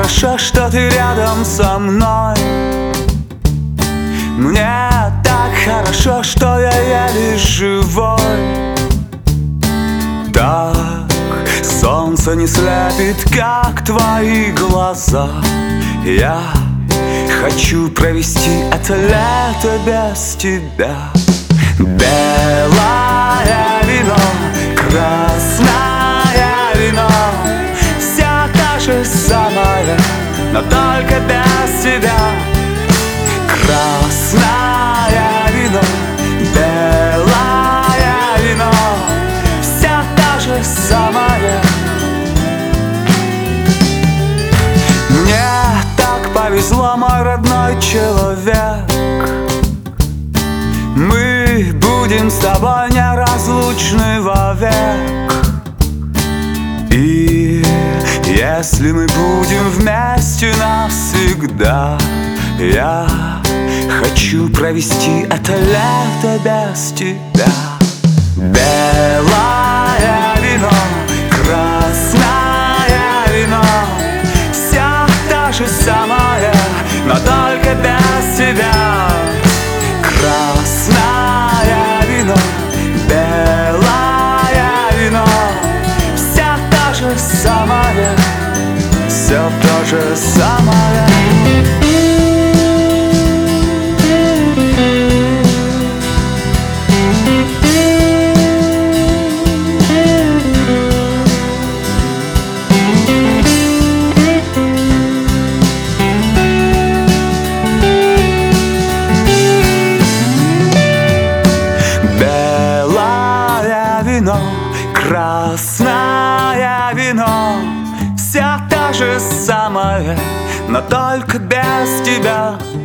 хорошо, что ты рядом со мной. Мне так хорошо, что я еле живой. Так солнце не слепит, как твои глаза. Я хочу провести это лето без тебя. Белое вино, красное вино, вся та же самая, но только без тебя. Красное вино, белое вино, вся та же самая. Мне так повезло, мой родной человек. Мы будем с тобой неразлучны вовек. И если мы будем вместе навсегда, я хочу провести это лето без тебя. Белое вино, красное вино, вся та же самая, но только без тебя. Красное вино, белое вино, вся та же самая, все то же самое. Красное вино, вся та же самая, но только без тебя.